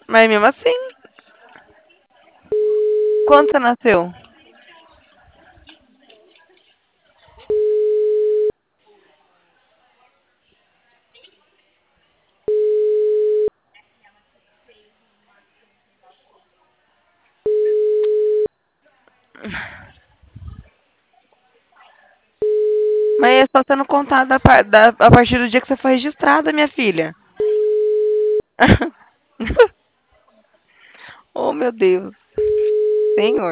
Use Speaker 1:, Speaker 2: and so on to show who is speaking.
Speaker 1: Mas mesmo assim, quando você nasceu? Mas é só você não contar a partir do dia que você foi registrada, minha filha. Oh, meu Deus. Senhor.